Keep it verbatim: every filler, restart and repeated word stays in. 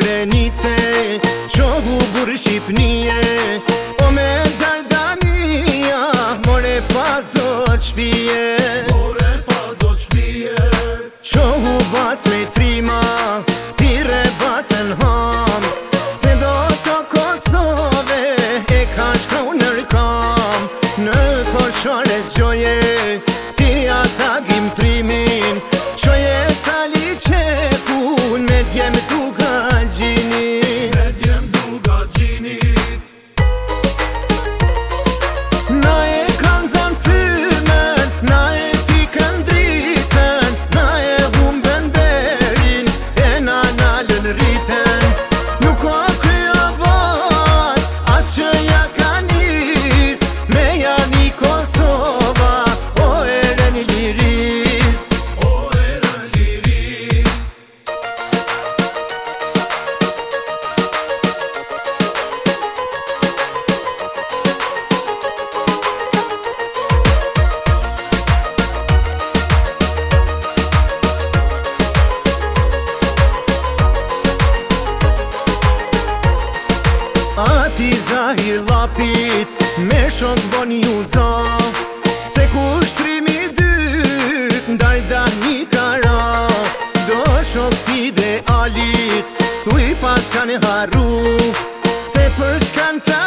Srebrenice, qohu burë Shqipnije, o me Dardania, more pa zot shpije. More pa zot shpije. Qohu bac me trima, thire bacen hams, se do të Kosove e ka shkau nërkam. Në koshare zgjoje, ti ata gim trimin, qoje sali qepun me djem duga gjinit. Me djem duga gjinit. Na e kam zan fymen, na e fikën dritën, na e humbën derin, e na nalën rritën. Nuk o kryo bat, as që ja ka nis, me janë i Kosova, o erën i liris. O erën liris. Ati zahir lapit, me shok bon ju za, se kushtrimi dyt, ndaj dani kara. Do shok ti dhe alit, thuj pas kanë haru, se për çkan